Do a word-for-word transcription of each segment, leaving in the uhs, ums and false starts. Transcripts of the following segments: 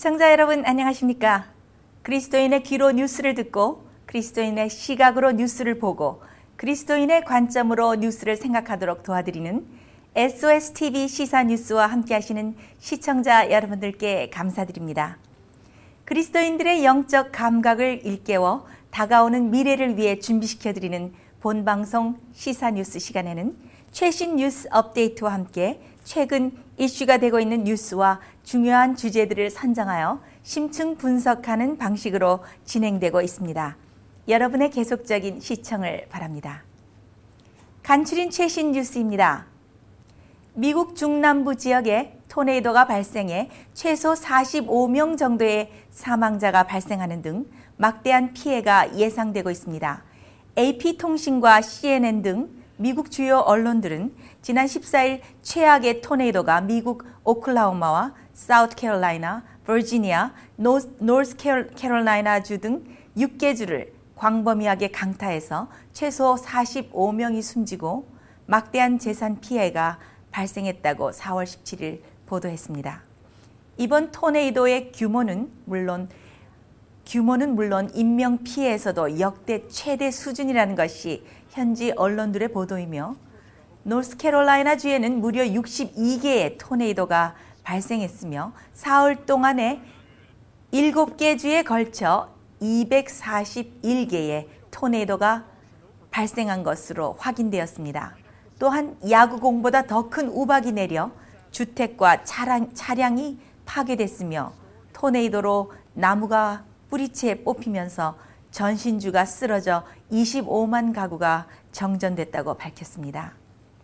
시청자 여러분 안녕하십니까? 그리스도인의 귀로 뉴스를 듣고 그리스도인의 시각으로 뉴스를 보고 그리스도인의 관점으로 뉴스를 생각하도록 도와드리는 에스오에스티비 시사뉴스와 함께 하시는 시청자 여러분들께 감사드립니다. 그리스도인들의 영적 감각을 일깨워 다가오는 미래를 위해 준비시켜드리는 본방송 시사뉴스 시간에는 최신 뉴스 업데이트와 함께 최근 이슈가 되고 있는 뉴스와 중요한 주제들을 선정하여 심층 분석하는 방식으로 진행되고 있습니다. 여러분의 계속적인 시청을 바랍니다. 간추린 최신 뉴스입니다. 미국 중남부 지역에 토네이도가 발생해 최소 사십오 명 정도의 사망자가 발생하는 등 막대한 피해가 예상되고 있습니다. 에이피통신과 씨엔엔 등 미국 주요 언론들은 지난 십사일 최악의 토네이도가 미국 오클라호마와 사우스캐롤라이나, 버지니아, 노스캐롤라이나주 등 육 개 주를 광범위하게 강타해서 최소 사십오 명이 숨지고 막대한 재산 피해가 발생했다고 사월 십칠일 보도했습니다. 이번 토네이도의 규모는 물론 규모는 물론 인명 피해에서도 역대 최대 수준이라는 것이 현지 언론들의 보도이며 노스캐롤라이나 주에는 무려 육십이 개의 토네이도가 발생했으며 사흘 동안에 일곱 개 주에 걸쳐 이백사십일 개의 토네이도가 발생한 것으로 확인되었습니다. 또한 야구공보다 더 큰 우박이 내려 주택과 차량, 차량이 파괴됐으며 토네이도로 나무가 뿌리채 뽑히면서 전신주가 쓰러져 이십오만 가구가 정전됐다고 밝혔습니다.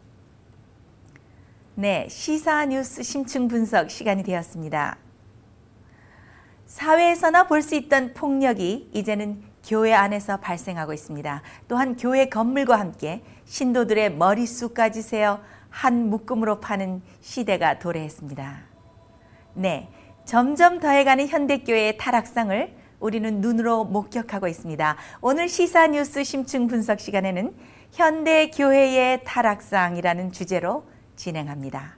네, 시사 뉴스 심층 분석 시간이 되었습니다. 사회에서나 볼 수 있던 폭력이 이제는 교회 안에서 발생하고 있습니다. 또한 교회 건물과 함께 신도들의 머릿수까지 세어 한 묶음으로 파는 시대가 도래했습니다. 네, 점점 더해가는 현대교회의 타락상을 우리는 눈으로 목격하고 있습니다. 오늘 시사뉴스 심층 분석 시간에는 현대교회의 타락상이라는 주제로 진행합니다.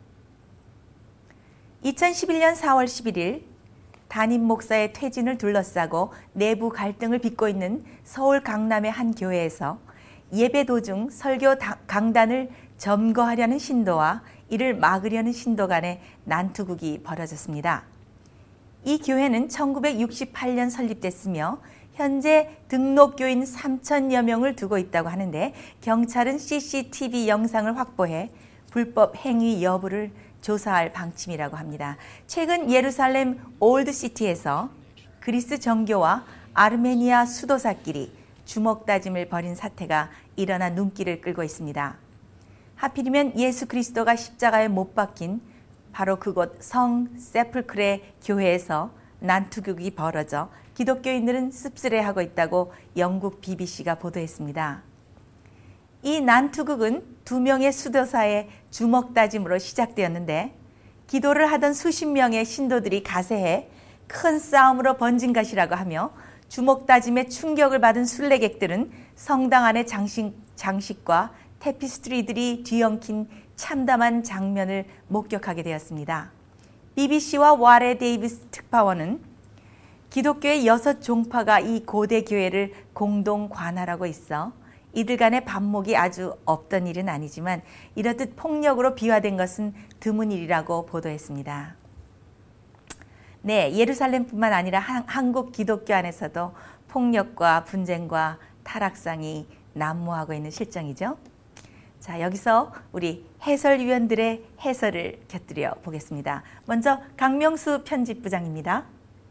이천십일년 사월 십일일 담임 목사의 퇴진을 둘러싸고 내부 갈등을 빚고 있는 서울 강남의 한 교회에서 예배 도중 설교 강단을 점거하려는 신도와 이를 막으려는 신도 간의 난투극이 벌어졌습니다. 이 교회는 천구백육십팔년 설립됐으며 현재 등록교인 삼천여 명을 두고 있다고 하는데 경찰은 씨씨티비 영상을 확보해 불법 행위 여부를 조사할 방침이라고 합니다. 최근 예루살렘 올드시티에서 그리스 정교와 아르메니아 수도사끼리 주먹다짐을 벌인 사태가 일어나 눈길을 끌고 있습니다. 하필이면 예수 그리스도가 십자가에 못 박힌 바로 그곳 성 세풀크레 교회에서 난투극이 벌어져 기독교인들은 씁쓸해하고 있다고 영국 비비씨가 보도했습니다. 이 난투극은 두 명의 수도사의 주먹다짐으로 시작되었는데 기도를 하던 수십 명의 신도들이 가세해 큰 싸움으로 번진 것이라고 하며 주먹다짐에 충격을 받은 순례객들은 성당 안의 장식, 장식과 테피스트리들이 뒤엉킨 참담한 장면을 목격하게 되었습니다. 비비씨와 와레 데이비스 특파원은 기독교의 여섯 종파가 이 고대 교회를 공동 관할하고 있어 이들 간의 반목이 아주 없던 일은 아니지만 이렇듯 폭력으로 비화된 것은 드문 일이라고 보도했습니다. 네, 예루살렘뿐만 아니라 한, 한국 기독교 안에서도 폭력과 분쟁과 타락상이 난무하고 있는 실정이죠. 자, 여기서 우리 해설위원들의 해설을 곁들여 보겠습니다. 먼저 강명수 편집부장입니다.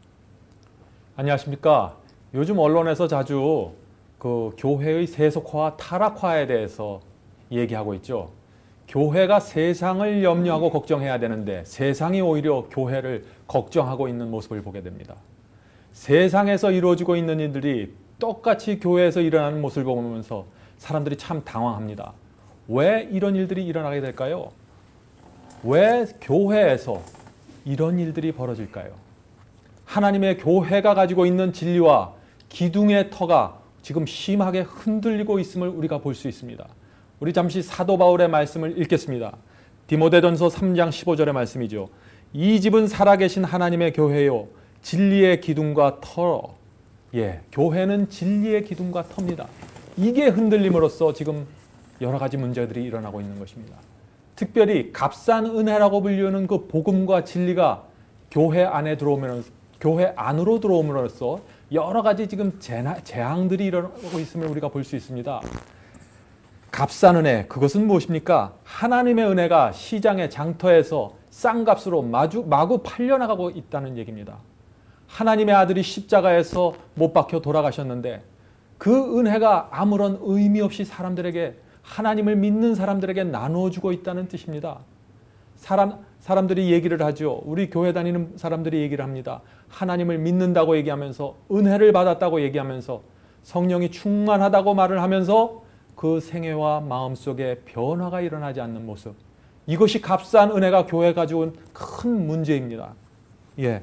안녕하십니까. 요즘 언론에서 자주 그 교회의 세속화와 타락화에 대해서 얘기하고 있죠. 교회가 세상을 염려하고 걱정해야 되는데 세상이 오히려 교회를 걱정하고 있는 모습을 보게 됩니다. 세상에서 이루어지고 있는 일들이 똑같이 교회에서 일어나는 모습을 보면서 사람들이 참 당황합니다. 왜 이런 일들이 일어나게 될까요? 왜 교회에서 이런 일들이 벌어질까요? 하나님의 교회가 가지고 있는 진리와 기둥의 터가 지금 심하게 흔들리고 있음을 우리가 볼 수 있습니다. 우리 잠시 사도 바울의 말씀을 읽겠습니다. 디모데전서 삼 장 십오 절의 말씀이죠. 이 집은 살아계신 하나님의 교회요 진리의 기둥과 터, 예, 교회는 진리의 기둥과 터입니다. 이게 흔들림으로써 지금 여러 가지 문제들이 일어나고 있는 것입니다. 특별히 값싼 은혜라고 불리는 그 복음과 진리가 교회 안에 들어오면, 교회 안으로 들어옴으로써 여러 가지 지금 재앙들이 일어나고 있음을 우리가 볼 수 있습니다. 값싼 은혜, 그것은 무엇입니까? 하나님의 은혜가 시장의 장터에서 싼 값으로 마주, 마구 팔려나가고 있다는 얘기입니다. 하나님의 아들이 십자가에서 못 박혀 돌아가셨는데 그 은혜가 아무런 의미 없이 사람들에게, 하나님을 믿는 사람들에게 나누어주고 있다는 뜻입니다. 사람, 사람들이 얘기를 하죠. 우리 교회 다니는 사람들이 얘기를 합니다. 하나님을 믿는다고 얘기하면서, 은혜를 받았다고 얘기하면서, 성령이 충만하다고 말을 하면서 그 생애와 마음속에 변화가 일어나지 않는 모습. 이것이 값싼 은혜가 교회에 가져온 큰 문제입니다. 예.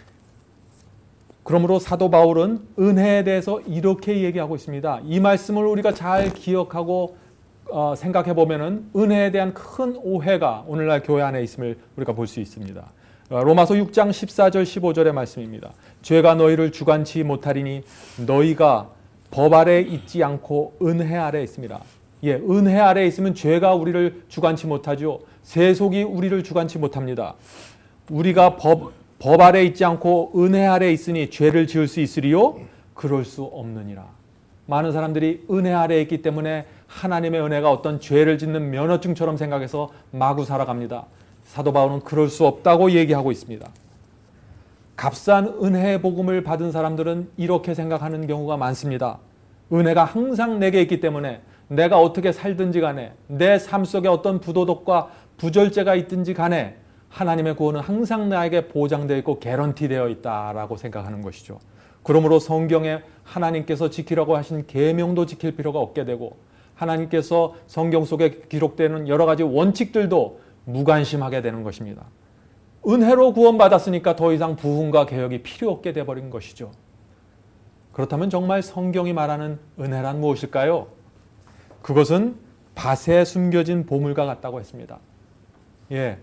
그러므로 사도 바울은 은혜에 대해서 이렇게 얘기하고 있습니다. 이 말씀을 우리가 잘 기억하고 어, 생각해 보면은 은혜에 대한 큰 오해가 오늘날 교회 안에 있음을 우리가 볼 수 있습니다. 어, 로마서 육 장 십사 절 십오 절의 말씀입니다. 죄가 너희를 주관치 못하리니 너희가 법 아래 있지 않고 은혜 아래 있습니다. 예, 은혜 아래 있으면 죄가 우리를 주관치 못하죠. 세속이 우리를 주관치 못합니다. 우리가 법, 법 아래 있지 않고 은혜 아래 있으니 죄를 지을 수 있으리요? 그럴 수 없느니라. 많은 사람들이 은혜 아래에 있기 때문에 하나님의 은혜가 어떤 죄를 짓는 면허증처럼 생각해서 마구 살아갑니다. 사도 바울은 그럴 수 없다고 얘기하고 있습니다. 값싼 은혜의 복음을 받은 사람들은 이렇게 생각하는 경우가 많습니다. 은혜가 항상 내게 있기 때문에 내가 어떻게 살든지 간에, 내 삶 속에 어떤 부도덕과 부절제가 있든지 간에 하나님의 구원은 항상 나에게 보장되어 있고 개런티되어 있다라고 생각하는 것이죠. 그러므로 성경에 하나님께서 지키라고 하신 계명도 지킬 필요가 없게 되고, 하나님께서 성경 속에 기록되는 여러 가지 원칙들도 무관심하게 되는 것입니다. 은혜로 구원받았으니까 더 이상 부흥과 개혁이 필요 없게 돼버린 것이죠. 그렇다면 정말 성경이 말하는 은혜란 무엇일까요? 그것은 밭에 숨겨진 보물과 같다고 했습니다. 예,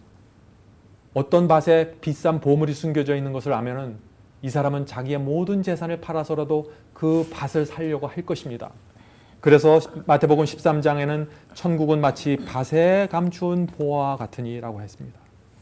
어떤 밭에 비싼 보물이 숨겨져 있는 것을 알면은 이 사람은 자기의 모든 재산을 팔아서라도 그 밭을 살려고 할 것입니다. 그래서 마태복음 십삼 장에는 천국은 마치 밭에 감추은 보화 같으니라고 했습니다.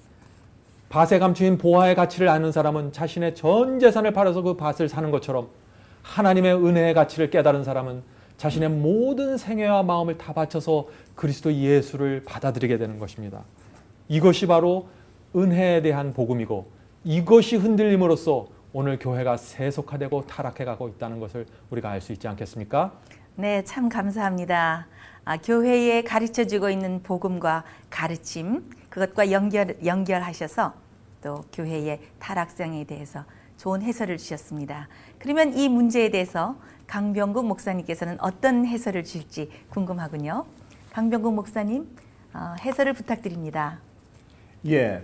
밭에 감추인 보화의 가치를 아는 사람은 자신의 전 재산을 팔아서 그 밭을 사는 것처럼, 하나님의 은혜의 가치를 깨달은 사람은 자신의 모든 생애와 마음을 다 바쳐서 그리스도 예수를 받아들이게 되는 것입니다. 이것이 바로 은혜에 대한 복음이고, 이것이 흔들림으로써 오늘 교회가 세속화되고 타락해가고 있다는 것을 우리가 알 수 있지 않겠습니까? 네, 참 감사합니다. 아, 교회에 가르쳐주고 있는 복음과 가르침, 그것과 연결, 연결하셔서 또 교회의 타락성에 대해서 좋은 해설을 주셨습니다. 그러면 이 문제에 대해서 강병국 목사님께서는 어떤 해설을 줄지 궁금하군요. 강병국 목사님, 어, 해설을 부탁드립니다. 예,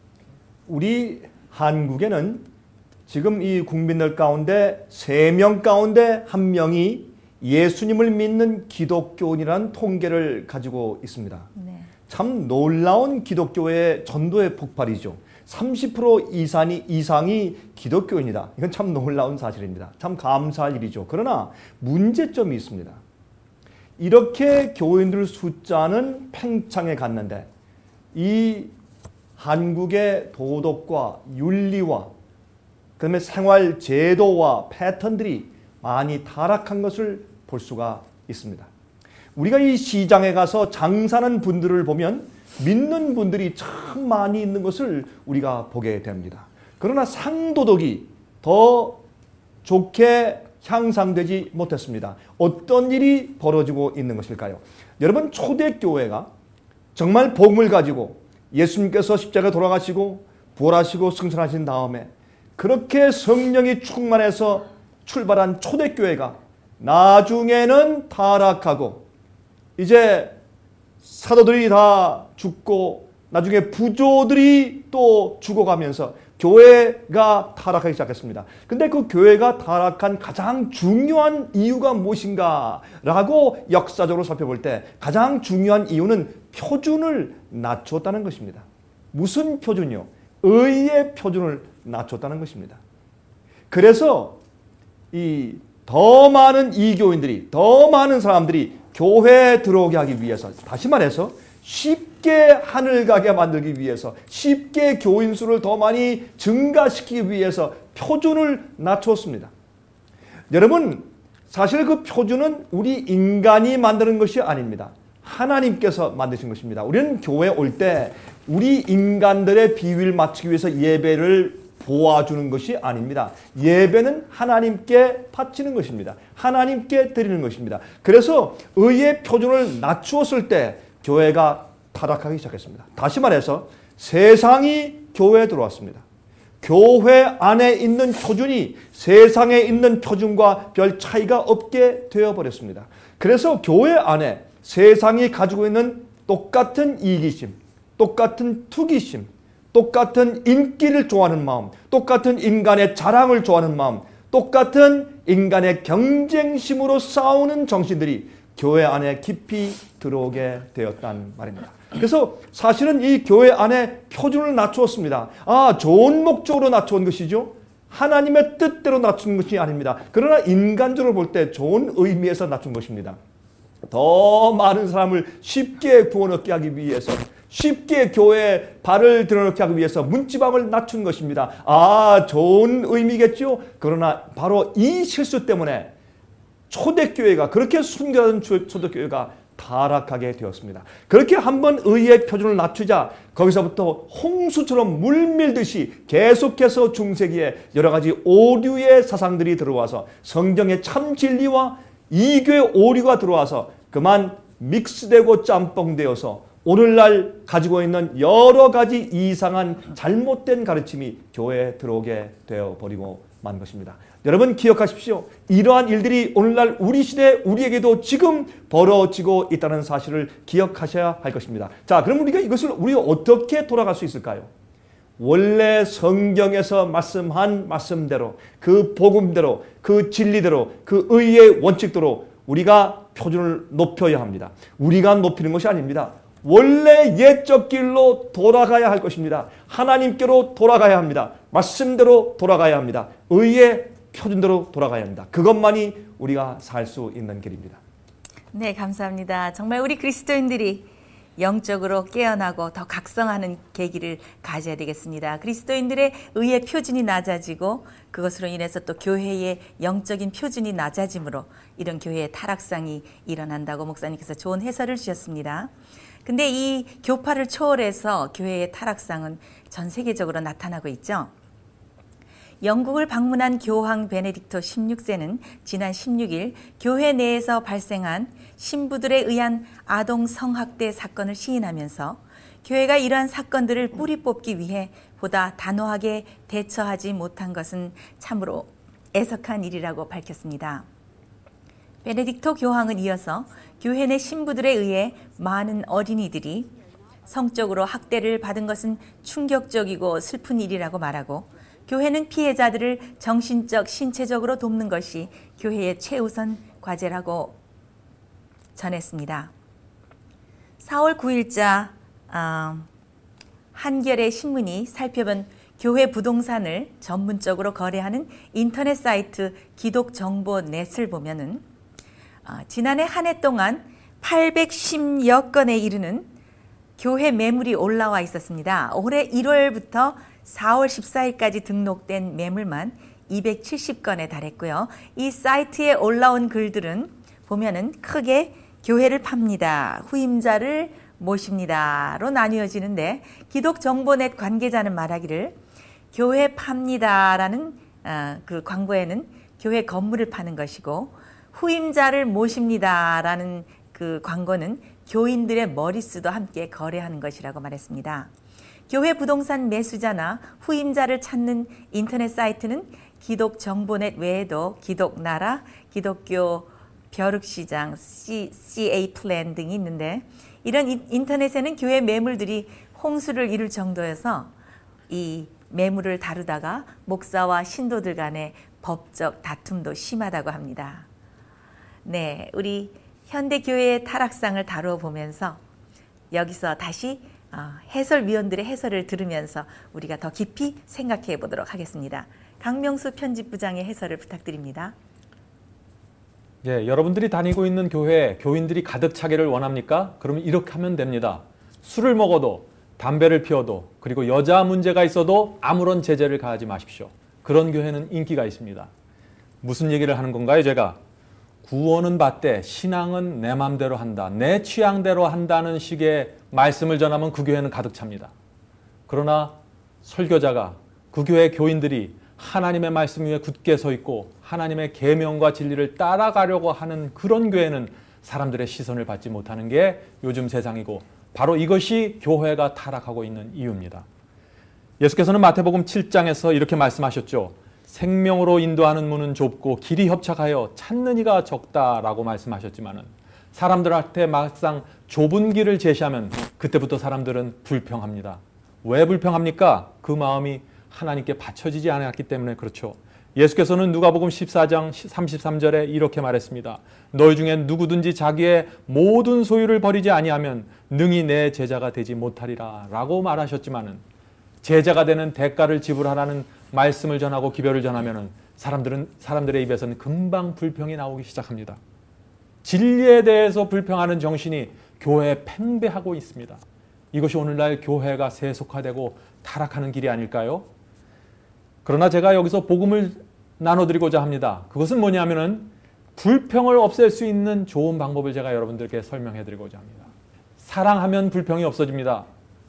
우리 한국에는 지금 이 국민들 가운데 세 명 가운데 한 명이 예수님을 믿는 기독교인이라는 통계를 가지고 있습니다. 네. 참 놀라운 기독교의 전도의 폭발이죠. 삼십 퍼센트 이상이, 이상이 기독교인이다. 이건 참 놀라운 사실입니다. 참 감사할 일이죠. 그러나 문제점이 있습니다. 이렇게 교인들 숫자는 팽창해 갔는데 이 한국의 도덕과 윤리와 그다음에 생활 제도와 패턴들이 많이 타락한 것을 볼 수가 있습니다. 우리가 이 시장에 가서 장사하는 분들을 보면 믿는 분들이 참 많이 있는 것을 우리가 보게 됩니다. 그러나 상도덕이 더 좋게 향상되지 못했습니다. 어떤 일이 벌어지고 있는 것일까요? 여러분, 초대교회가 정말 복음을 가지고 예수님께서 십자가에 돌아가시고 부활하시고 승천하신 다음에 그렇게 성령이 충만해서 출발한 초대교회가 나중에는 타락하고 이제 사도들이 다 죽고 나중에 부조들이 또 죽어가면서 교회가 타락하기 시작했습니다. 근데 그 교회가 타락한 가장 중요한 이유가 무엇인가 라고 역사적으로 살펴볼 때 가장 중요한 이유는 표준을 낮췄다는 것입니다. 무슨 표준이요? 의의 표준을 낮췄다는 것입니다. 그래서 이 더 많은 이교인들이, 더 많은 사람들이 교회에 들어오게 하기 위해서, 다시 말해서 쉽게 하늘 가게 만들기 위해서, 쉽게 교인 수를 더 많이 증가시키기 위해서 표준을 낮췄습니다. 여러분, 사실 그 표준은 우리 인간이 만드는 것이 아닙니다. 하나님께서 만드신 것입니다. 우리는 교회에 올 때 우리 인간들의 비위를 맞추기 위해서 예배를 보아주는 것이 아닙니다. 예배는 하나님께 바치는 것입니다. 하나님께 드리는 것입니다. 그래서 의의 표준을 낮추었을 때 교회가 타락하기 시작했습니다. 다시 말해서 세상이 교회에 들어왔습니다. 교회 안에 있는 표준이 세상에 있는 표준과 별 차이가 없게 되어버렸습니다. 그래서 교회 안에 세상이 가지고 있는 똑같은 이기심, 똑같은 투기심, 똑같은 인기를 좋아하는 마음, 똑같은 인간의 자랑을 좋아하는 마음, 똑같은 인간의 경쟁심으로 싸우는 정신들이 교회 안에 깊이 들어오게 되었단 말입니다. 그래서 사실은 이 교회 안에 표준을 낮추었습니다. 아, 좋은 목적으로 낮춘 것이죠. 하나님의 뜻대로 낮춘 것이 아닙니다. 그러나 인간적으로 볼 때 좋은 의미에서 낮춘 것입니다. 더 많은 사람을 쉽게 구원 얻게 하기 위해서, 쉽게 교회에 발을 드러넣게 하기 위해서 문지방을 낮춘 것입니다. 아, 좋은 의미겠죠? 그러나 바로 이 실수 때문에 초대교회가, 그렇게 순결한 초대교회가 타락하게 되었습니다. 그렇게 한번 의의 표준을 낮추자 거기서부터 홍수처럼 물밀듯이 계속해서 중세기에 여러 가지 오류의 사상들이 들어와서 성경의 참 진리와 이교의 오류가 들어와서 그만 믹스되고 짬뽕되어서 오늘날 가지고 있는 여러 가지 이상한 잘못된 가르침이 교회에 들어오게 되어버리고 만 것입니다. 여러분 기억하십시오. 이러한 일들이 오늘날 우리 시대 우리에게도 지금 벌어지고 있다는 사실을 기억하셔야 할 것입니다. 자, 그럼 우리가 이것을 우리가 어떻게 돌아갈 수 있을까요? 원래 성경에서 말씀한 말씀대로, 그 복음대로, 그 진리대로, 그 의의 원칙대로 우리가 표준을 높여야 합니다. 우리가 높이는 것이 아닙니다. 원래 옛적 길로 돌아가야 할 것입니다. 하나님께로 돌아가야 합니다. 말씀대로 돌아가야 합니다. 의의 표준대로 돌아가야 합니다. 그것만이 우리가 살 수 있는 길입니다. 네, 감사합니다. 정말 우리 그리스도인들이 영적으로 깨어나고 더 각성하는 계기를 가져야 되겠습니다. 그리스도인들의 의의 표준이 낮아지고 그것으로 인해서 또 교회의 영적인 표준이 낮아짐으로 이런 교회의 타락상이 일어난다고 목사님께서 좋은 해설을 주셨습니다. 근데 이 교파를 초월해서 교회의 타락상은 전 세계적으로 나타나고 있죠. 영국을 방문한 교황 베네딕토 십육 세는 지난 십육 일 교회 내에서 발생한 신부들에 의한 아동 성학대 사건을 시인하면서 교회가 이러한 사건들을 뿌리 뽑기 위해 보다 단호하게 대처하지 못한 것은 참으로 애석한 일이라고 밝혔습니다. 베네딕토 교황은 이어서 교회 내 신부들에 의해 많은 어린이들이 성적으로 학대를 받은 것은 충격적이고 슬픈 일이라고 말하고 교회는 피해자들을 정신적, 신체적으로 돕는 것이 교회의 최우선 과제라고 전했습니다. 사월 구일자 어, 한겨레 신문이 살펴본 교회 부동산을 전문적으로 거래하는 인터넷 사이트 기독정보넷을 보면은 어, 지난해 한 해 동안 팔백십여 건에 이르는 교회 매물이 올라와 있었습니다. 올해 일월부터 사월 십사일까지 등록된 매물만 이백칠십 건에 달했고요. 이 사이트에 올라온 글들은 보면은 크게 교회를 팝니다, 후임자를 모십니다로 나뉘어지는데 기독정보넷 관계자는 말하기를 교회 팝니다라는 어, 그 광고에는 교회 건물을 파는 것이고 후임자를 모십니다라는 그 광고는 교인들의 머릿수도 함께 거래하는 것이라고 말했습니다. 교회 부동산 매수자나 후임자를 찾는 인터넷 사이트는 기독정보넷 외에도 기독나라, 기독교 벼룩시장, 씨에이 플랜 등이 있는데 이런 인터넷에는 교회 매물들이 홍수를 이룰 정도여서 이 매물을 다루다가 목사와 신도들 간의 법적 다툼도 심하다고 합니다. 네, 우리 현대교회의 타락상을 다루어 보면서 여기서 다시 아, 해설위원들의 해설을 들으면서 우리가 더 깊이 생각해 보도록 하겠습니다. 강명수 편집부장의 해설을 부탁드립니다. 예, 여러분들이 다니고 있는 교회에 교인들이 가득 차기를 원합니까? 그러면 이렇게 하면 됩니다. 술을 먹어도, 담배를 피워도, 그리고 여자 문제가 있어도 아무런 제재를 가하지 마십시오. 그런 교회는 인기가 있습니다. 무슨 얘기를 하는 건가요, 제가? 구원은 받되 신앙은 내 맘대로 한다, 내 취향대로 한다는 식의 말씀을 전하면 그 교회는 가득 찹니다. 그러나 설교자가, 그 교회 교인들이 하나님의 말씀 위에 굳게 서 있고 하나님의 계명과 진리를 따라가려고 하는 그런 교회는 사람들의 시선을 받지 못하는 게 요즘 세상이고, 바로 이것이 교회가 타락하고 있는 이유입니다. 예수께서는 마태복음 칠 장에서 이렇게 말씀하셨죠. 생명으로 인도하는 문은 좁고 길이 협착하여 찾는 이가 적다라고 말씀하셨지만은, 사람들한테 막상 좁은 길을 제시하면 그때부터 사람들은 불평합니다. 왜 불평합니까? 그 마음이 하나님께 바쳐지지 않았기 때문에 그렇죠. 예수께서는 누가복음 십사 장 삼십삼 절에 이렇게 말했습니다. 너희 중에 누구든지 자기의 모든 소유를 버리지 아니하면 능히 내 제자가 되지 못하리라 라고 말하셨지만은, 제자가 되는 대가를 지불하라는 말씀을 전하고 기별을 전하면은 사람들은 사람들의 입에서는 금방 불평이 나오기 시작합니다. 진리에 대해서 불평하는 정신이 교회에 팽배하고 있습니다. 이것이 오늘날 교회가 세속화되고 타락하는 길이 아닐까요? 그러나 제가 여기서 복음을 나눠드리고자 합니다. 그것은 뭐냐면은 불평을 없앨 수 있는 좋은 방법을 제가 여러분들께 설명해드리고자 합니다. 사랑하면 불평이 없어집니다.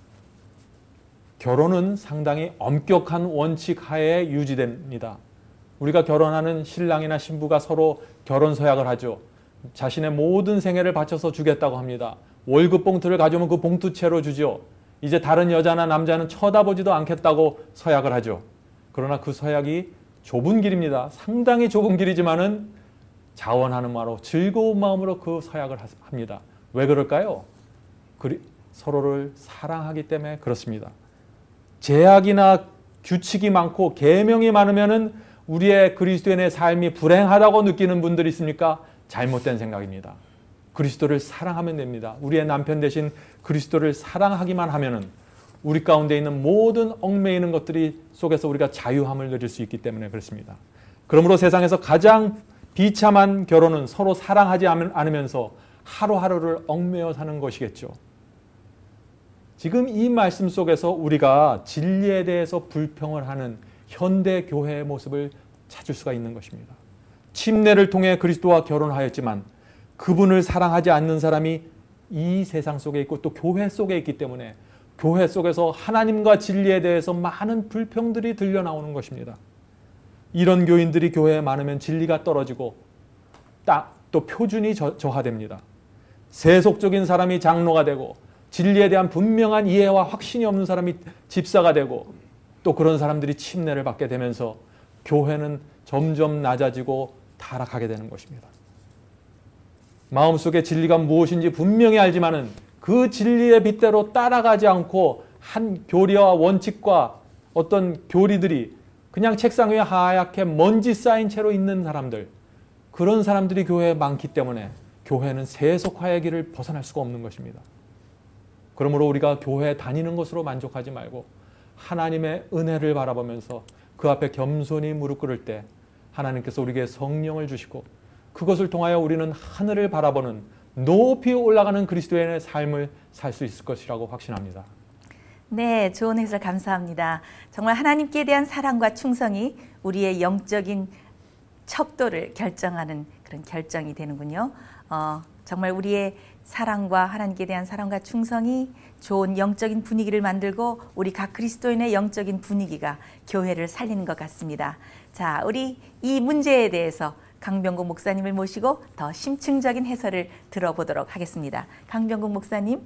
결혼은 상당히 엄격한 원칙 하에 유지됩니다. 우리가 결혼하는 신랑이나 신부가 서로 결혼 서약을 하죠. 자신의 모든 생애를 바쳐서 주겠다고 합니다. 월급 봉투를 가져오면 그 봉투채로 주죠. 이제 다른 여자나 남자는 쳐다보지도 않겠다고 서약을 하죠. 그러나 그 서약이 좁은 길입니다. 상당히 좁은 길이지만은 자원하는 마로 즐거운 마음으로 그 서약을 합니다. 왜 그럴까요? 그리, 서로를 사랑하기 때문에 그렇습니다. 제약이나 규칙이 많고 계명이 많으면은 우리의 그리스도인의 삶이 불행하다고 느끼는 분들이 있습니까? 잘못된 생각입니다. 그리스도를 사랑하면 됩니다. 우리의 남편 대신 그리스도를 사랑하기만 하면은 우리 가운데 있는 모든 얽매이는 것들이 속에서 우리가 자유함을 누릴 수 있기 때문에 그렇습니다. 그러므로 세상에서 가장 비참한 결혼은 서로 사랑하지 않으면서 하루하루를 얽매여 사는 것이겠죠. 지금 이 말씀 속에서 우리가 진리에 대해서 불평을 하는 현대 교회의 모습을 찾을 수가 있는 것입니다. 침례를 통해 그리스도와 결혼하였지만 그분을 사랑하지 않는 사람이 이 세상 속에 있고 또 교회 속에 있기 때문에 교회 속에서 하나님과 진리에 대해서 많은 불평들이 들려 나오는 것입니다. 이런 교인들이 교회에 많으면 진리가 떨어지고 딱 또 표준이 저, 저하됩니다. 세속적인 사람이 장로가 되고 진리에 대한 분명한 이해와 확신이 없는 사람이 집사가 되고 또 그런 사람들이 침례를 받게 되면서 교회는 점점 낮아지고 타락하게 되는 것입니다. 마음속에 진리가 무엇인지 분명히 알지만은 그 진리의 빛대로 따라가지 않고 한 교리와 원칙과 어떤 교리들이 그냥 책상 위에 하얗게 먼지 쌓인 채로 있는 사람들, 그런 사람들이 교회에 많기 때문에 교회는 세속화의 길을 벗어날 수가 없는 것입니다. 그러므로 우리가 교회에 다니는 것으로 만족하지 말고 하나님의 은혜를 바라보면서 그 앞에 겸손히 무릎 꿇을 때 하나님께서 우리에게 성령을 주시고 그것을 통하여 우리는 하늘을 바라보는 높이 올라가는 그리스도인의 삶을 살 수 있을 것이라고 확신합니다. 네, 좋은 해설 감사합니다. 정말 하나님께 대한 사랑과 충성이 우리의 영적인 척도를 결정하는 그런 결정이 되는군요. 어, 정말 우리의 사랑과 하나님께 대한 사랑과 충성이 좋은 영적인 분위기를 만들고 우리 각 그리스도인의 영적인 분위기가 교회를 살리는 것 같습니다. 자, 우리 이 문제에 대해서 강병국 목사님을 모시고 더 심층적인 해설을 들어보도록 하겠습니다. 강병국 목사님.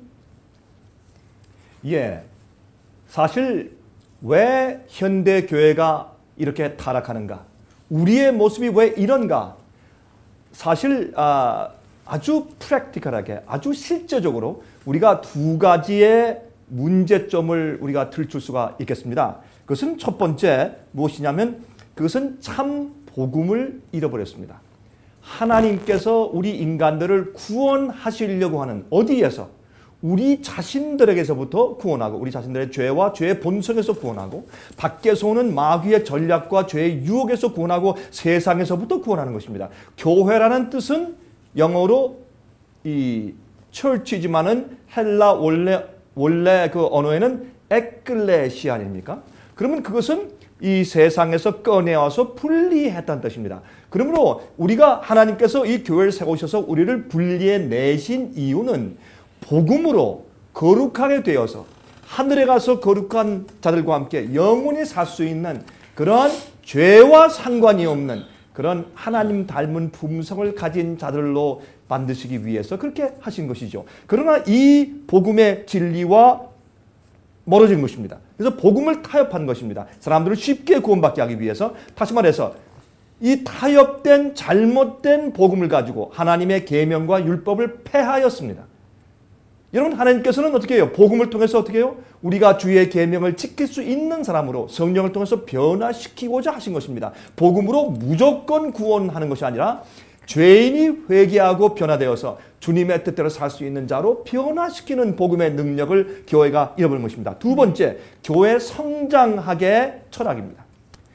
예, 사실 왜 현대 교회가 이렇게 타락하는가? 우리의 모습이 왜 이런가? 사실 아, 아주 프랙티컬하게, 아주 실제적으로 우리가 두 가지의 문제점을 우리가 들출 수가 있겠습니다. 그것은 첫 번째 무엇이냐면 그것은 참 복음을 잃어버렸습니다. 하나님께서 우리 인간들을 구원하시려고 하는 어디에서? 우리 자신들에게서부터 구원하고 우리 자신들의 죄와 죄의 본성에서 구원하고 밖에서 오는 마귀의 전략과 죄의 유혹에서 구원하고 세상에서부터 구원하는 것입니다. 교회라는 뜻은 영어로 이 church이지만은 헬라 원래 원래 그 언어에는 에클레시아 아닙니까? 그러면 그것은 이 세상에서 꺼내와서 분리했다는 뜻입니다. 그러므로 우리가 하나님께서 이 교회를 세우셔서 우리를 분리해 내신 이유는 복음으로 거룩하게 되어서 하늘에 가서 거룩한 자들과 함께 영원히 살 수 있는 그런 죄와 상관이 없는 그런 하나님 닮은 품성을 가진 자들로 만드시기 위해서 그렇게 하신 것이죠. 그러나 이 복음의 진리와 멀어진 것입니다. 그래서 복음을 타협한 것입니다. 사람들을 쉽게 구원받게 하기 위해서 다시 말해서 이 타협된 잘못된 복음을 가지고 하나님의 계명과 율법을 폐하였습니다. 여러분 하나님께서는 어떻게 해요? 복음을 통해서 어떻게 해요? 우리가 주의 계명을 지킬 수 있는 사람으로 성령을 통해서 변화시키고자 하신 것입니다. 복음으로 무조건 구원하는 것이 아니라 죄인이 회개하고 변화되어서 주님의 뜻대로 살 수 있는 자로 변화시키는 복음의 능력을 교회가 잃어버린 것입니다. 두 번째, 교회 성장학의 철학입니다.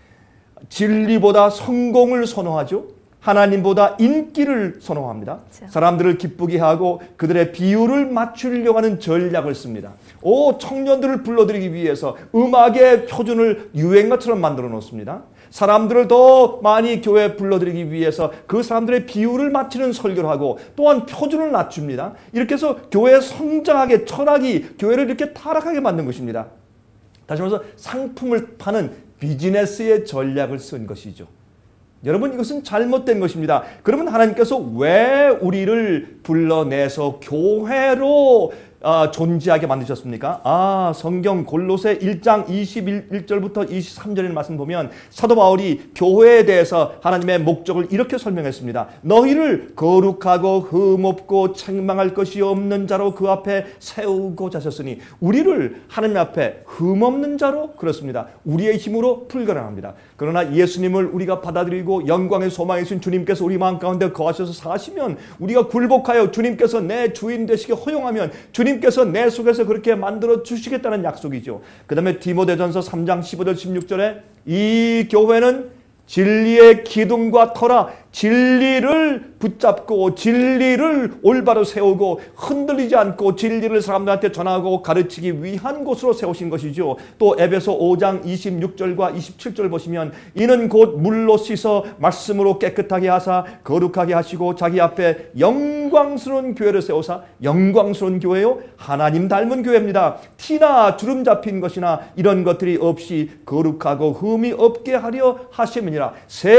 진리보다 성공을 선호하죠. 하나님보다 인기를 선호합니다. 그렇죠. 사람들을 기쁘게 하고 그들의 비율을 맞추려고 하는 전략을 씁니다. 오, 청년들을 불러들이기 위해서 음악의 표준을 유행가처럼 만들어 놓습니다. 사람들을 더 많이 교회에 불러들이기 위해서 그 사람들의 비율을 맞추는 설교를 하고 또한 표준을 낮춥니다. 이렇게 해서 교회의 성장학의 철학이 교회를 이렇게 타락하게 만든 것입니다. 다시 말해서 상품을 파는 비즈니스의 전략을 쓴 것이죠. 여러분 이것은 잘못된 것입니다. 그러면 하나님께서 왜 우리를 불러내서 교회로 어, 존재하게 만드셨습니까? 아, 성경 골로새 일 장 이십일 절부터 이십삼 절의 말씀 보면 사도 바울이 교회에 대해서 하나님의 목적을 이렇게 설명했습니다. 너희를 거룩하고 흠없고 책망할 것이 없는 자로 그 앞에 세우고자 하셨으니 우리를 하나님 앞에 흠없는 자로 그렇습니다. 우리의 힘으로 불가능합니다. 그러나 예수님을 우리가 받아들이고 영광의 소망이신 주님께서 우리 마음 가운데 거하셔서 사시면 우리가 굴복하여 주님께서 내 주인 되시게 허용하면 주님께서 내 속에서 그렇게 만들어 주시겠다는 약속이죠. 그 다음에 디모데전서 삼 장 십오 절 십육 절에 이 교회는 진리의 기둥과 터라 진리를 붙잡고 진리를 올바로 세우고 흔들리지 않고 진리를 사람들한테 전하고 가르치기 위한 곳으로 세우신 것이죠. 또 에베소 오 장 이십육 절과 이십칠 절 보시면 이는 곧 물로 씻어 말씀으로 깨끗하게 하사 거룩하게 하시고 자기 앞에 영광스러운 교회를 세우사 영광스러운 교회요 하나님 닮은 교회입니다. 티나 주름 잡힌 것이나 이런 것들이 없이 거룩하고 흠이 없게 하려 하심이니라.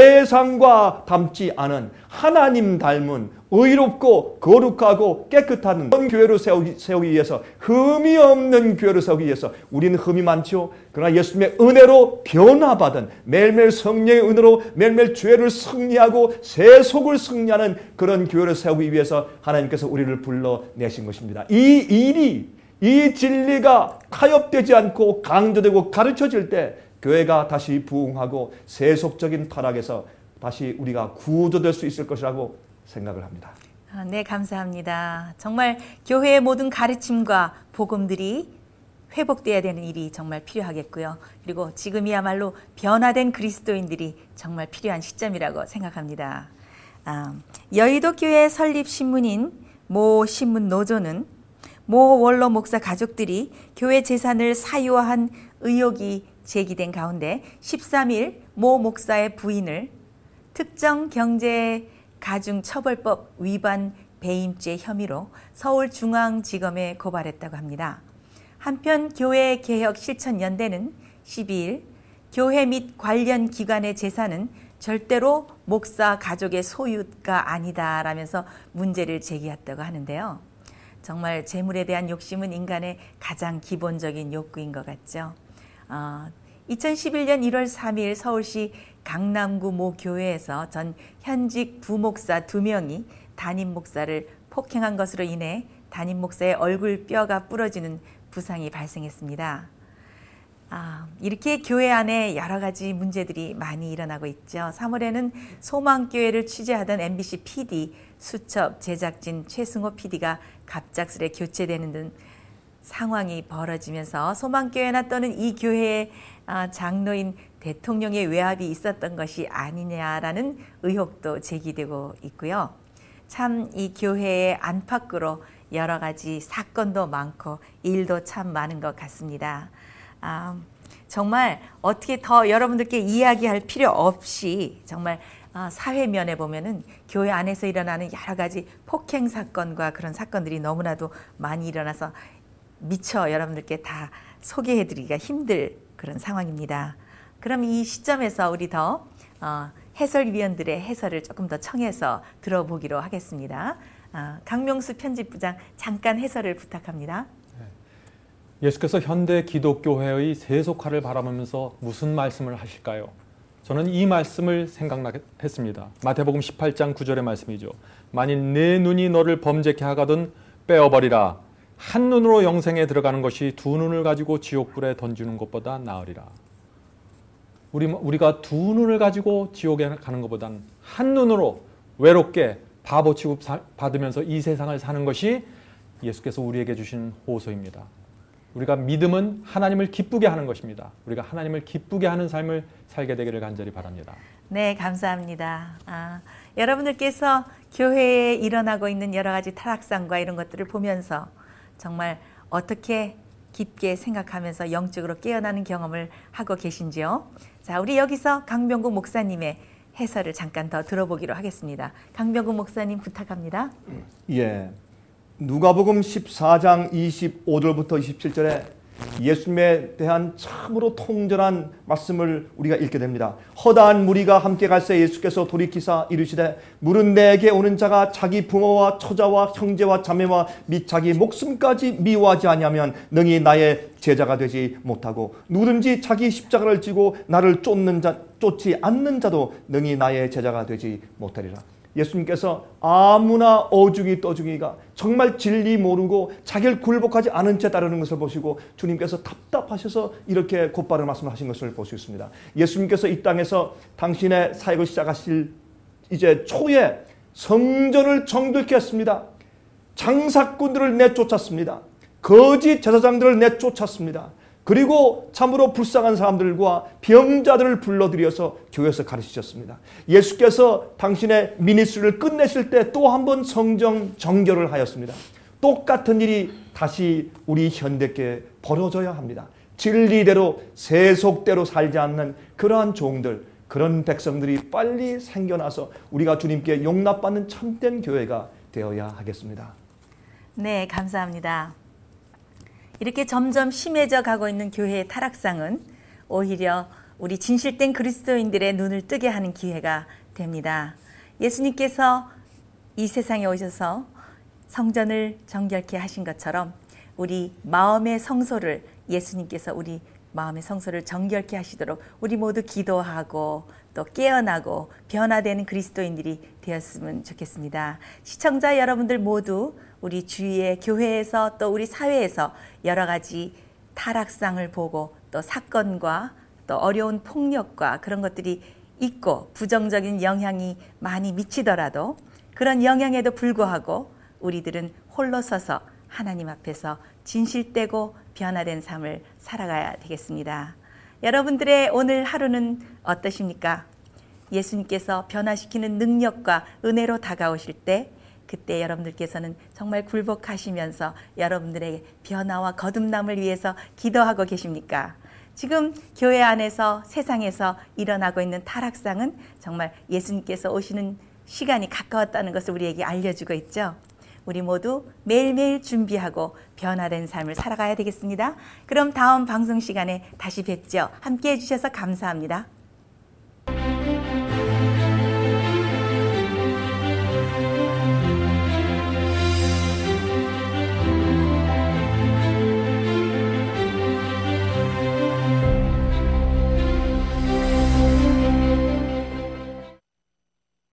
세상과 닮지 않은 하나님 닮은 의롭고 거룩하고 깨끗한 그런 교회로 세우기, 세우기 위해서 흠이 없는 교회로 세우기 위해서 우리는 흠이 많죠. 그러나 예수님의 은혜로 변화받은 매일매일 성령의 은혜로 매일매일 죄를 승리하고 세속을 승리하는 그런 교회를 세우기 위해서 하나님께서 우리를 불러내신 것입니다. 이 일이 이 진리가 타협되지 않고 강조되고 가르쳐질 때 교회가 다시 부흥하고 세속적인 타락에서 다시 우리가 구조될 수 있을 것이라고 생각을 합니다. 아, 네, 감사합니다. 정말 교회의 모든 가르침과 복음들이 회복되어야 되는 일이 정말 필요하겠고요. 그리고 지금이야말로 변화된 그리스도인들이 정말 필요한 시점이라고 생각합니다. 아, 여의도 교회 설립 신문인 모 신문 노조는 모 원로 목사 가족들이 교회 재산을 사유화한 의혹이 제기된 가운데 십삼 일 모 목사의 부인을 특정 경제가중처벌법 위반 배임죄 혐의로 서울중앙지검에 고발했다고 합니다. 한편 교회개혁실천연대는 십이 일 교회 및 관련 기관의 재산은 절대로 목사 가족의 소유가 아니다라면서 문제를 제기했다고 하는데요. 정말 재물에 대한 욕심은 인간의 가장 기본적인 욕구인 것 같죠. 어, 이천십일 년 일월 삼 일 서울시 강남구 모 교회에서 전 현직 부목사 두 명이 담임 목사를 폭행한 것으로 인해 담임 목사의 얼굴 뼈가 부러지는 부상이 발생했습니다. 아, 이렇게 교회 안에 여러 가지 문제들이 많이 일어나고 있죠. 삼월에는 소망교회를 취재하던 엠비씨 피디, 수첩 제작진 최승호 피디가 갑작스레 교체되는 등 상황이 벌어지면서 소망교회나 또는 이 교회의 장로인 대통령의 외압이 있었던 것이 아니냐라는 의혹도 제기되고 있고요. 참 이 교회의 안팎으로 여러 가지 사건도 많고 일도 참 많은 것 같습니다. 아, 정말 어떻게 더 여러분들께 이야기할 필요 없이 정말 사회면에 보면은 교회 안에서 일어나는 여러 가지 폭행 사건과 그런 사건들이 너무나도 많이 일어나서 미처 여러분들께 다 소개해드리기가 힘들 그런 상황입니다. 그럼 이 시점에서 우리 더 어, 해설위원들의 해설을 조금 더 청해서 들어보기로 하겠습니다. 어, 강명수 편집부장 잠깐 해설을 부탁합니다. 예수께서 현대 기독교회의 세속화를 바라보면서 무슨 말씀을 하실까요? 저는 이 말씀을 생각했습니다. 마태복음 십팔 장 구 절의 말씀이죠. 만일 내 눈이 너를 범죄케 하거든 빼어버리라. 한 눈으로 영생에 들어가는 것이 두 눈을 가지고 지옥불에 던지는 것보다 나으리라. 우리, 우리가 두 눈을 가지고 지옥에 가는 것보단 한 눈으로 외롭게 바보 취급 받으면서 이 세상을 사는 것이 예수께서 우리에게 주신 호소입니다. 우리가 믿음은 하나님을 기쁘게 하는 것입니다. 우리가 하나님을 기쁘게 하는 삶을 살게 되기를 간절히 바랍니다. 네, 감사합니다. 아, 여러분들께서 교회에 일어나고 있는 여러 가지 타락상과 이런 것들을 보면서 정말 어떻게 깊게 생각하면서 영적으로 깨어나는 경험을 하고 계신지요? 자, 우리 여기서 강병국 목사님의 해설을 잠깐 더 들어보기로 하겠습니다. 강병국 목사님 부탁합니다. 예, 누가복음 십사 장 이십오 절부터 이십칠 절에 예수님에 대한 참으로 통절한 말씀을 우리가 읽게 됩니다. 허다한 무리가 함께 갈새 예수께서 돌이키사 이르시되 물은 내게 오는 자가 자기 부모와 처자와 형제와 자매와 및 자기 목숨까지 미워하지 아니하면 능히 나의 제자가 되지 못하고 누구든지 자기 십자가를 지고 나를 쫓는 자, 쫓지 않는 자도 능히 나의 제자가 되지 못하리라. 예수님께서 아무나 어중이 떠중이가 정말 진리 모르고 자기를 굴복하지 않은 채 따르는 것을 보시고 주님께서 답답하셔서 이렇게 곧바로 말씀하신 것을 볼 수 있습니다. 예수님께서 이 땅에서 당신의 사역을 시작하실 이제 초에 성전을 정결케 했습니다. 장사꾼들을 내쫓았습니다. 거짓 제사장들을 내쫓았습니다. 그리고 참으로 불쌍한 사람들과 병자들을 불러들여서 교회에서 가르치셨습니다. 예수께서 당신의 미니스트리를 끝내실 때 또 한 번 성전 정결을 하였습니다. 똑같은 일이 다시 우리 현대께 벌어져야 합니다. 진리대로 세속대로 살지 않는 그러한 종들, 그런 백성들이 빨리 생겨나서 우리가 주님께 용납받는 참된 교회가 되어야 하겠습니다. 네, 감사합니다. 이렇게 점점 심해져 가고 있는 교회의 타락상은 오히려 우리 진실된 그리스도인들의 눈을 뜨게 하는 기회가 됩니다. 예수님께서 이 세상에 오셔서 성전을 정결케 하신 것처럼 우리 마음의 성소를 예수님께서 우리 마음의 성소를 정결케 하시도록 우리 모두 기도하고 또 깨어나고 변화되는 그리스도인들이 되었으면 좋겠습니다. 시청자 여러분들 모두 우리 주위의 교회에서 또 우리 사회에서 여러 가지 타락상을 보고 또 사건과 또 어려운 폭력과 그런 것들이 있고 부정적인 영향이 많이 미치더라도 그런 영향에도 불구하고 우리들은 홀로 서서 하나님 앞에서 진실되고 변화된 삶을 살아가야 되겠습니다. 여러분들의 오늘 하루는 어떠십니까? 예수님께서 변화시키는 능력과 은혜로 다가오실 때 그때 여러분들께서는 정말 굴복하시면서 여러분들의 변화와 거듭남을 위해서 기도하고 계십니까? 지금 교회 안에서 세상에서 일어나고 있는 타락상은 정말 예수님께서 오시는 시간이 가까웠다는 것을 우리에게 알려주고 있죠. 우리 모두 매일매일 준비하고 변화된 삶을 살아가야 되겠습니다. 그럼 다음 방송 시간에 다시 뵙죠. 함께해 주셔서 감사합니다.